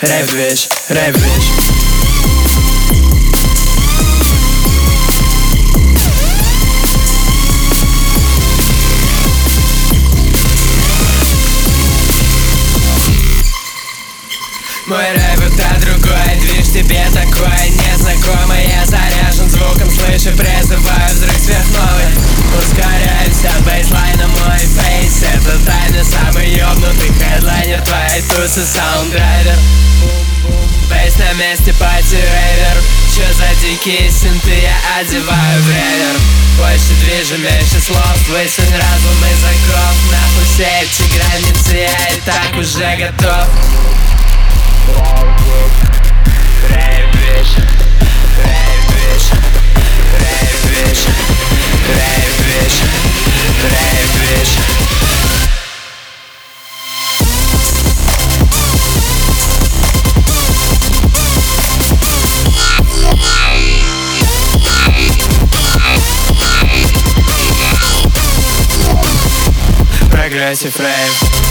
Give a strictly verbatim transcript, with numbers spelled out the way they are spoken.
Рэп bitch, рэп bitch. Мой рэп это другой движ, тебе такой незнакомый. Я заряжен звуком, слышу, призываю взрыв сверхновый. Ускоряемся от бейслайна, мой фейс это тайна, самый ёбнутый хедлайнер твоей тусы, саунддрайвер. Бейс на месте, пати рейвер. Чё за дикие синты, я одеваю в ревер. Больше движа, меньше слов, высунь разум из оков. Нахуй все эти границы, я и так уже готов. Рэп bitch, рэп bitch, рэп bitch, рэп bitch, рэп bitch. Прогрессив рейв.